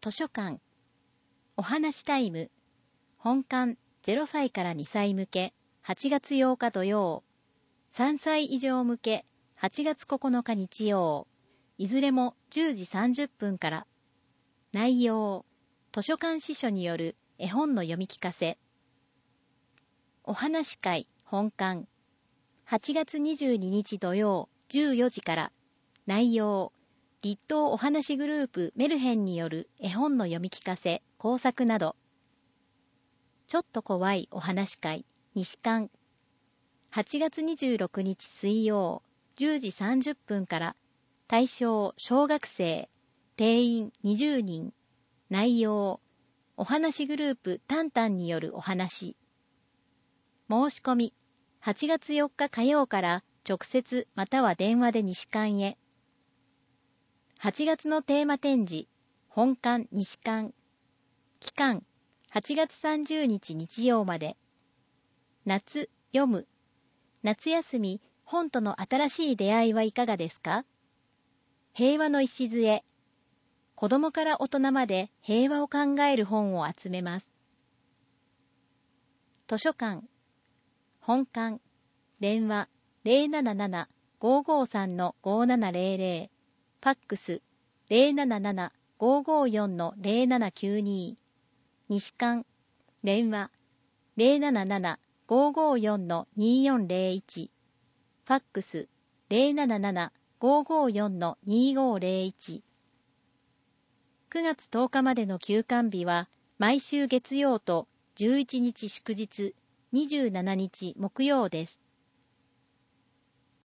図書館。お話タイム。本館0歳から2歳向け8月8日土曜。3歳以上向け8月9日日曜。いずれも10時30分から。内容。図書館司書による絵本の読み聞かせ。お話会本館。8月22日土曜14時から。内容。立東お話グループメルヘンによる絵本の読み聞かせ、工作など。ちょっと怖いお話会、西館。8月26日水曜、10時30分から、対象小学生、定員20人。内容、お話グループタンタンによるお話。申し込み、8月4日火曜から直接または電話で西館へ。8月のテーマ展示、本館西館。期間、8月30日日曜まで。夏、読む。夏休み、本との新しい出会いはいかがですか？平和の礎。子供から大人まで平和を考える本を集めます。図書館。本館。電話 077-553-5700。ファックス 077-554-0792。西館。電話 077-554-2401。ファックス 077-554-2501。9月10日までの休館日は毎週月曜と11日祝日、27日木曜です。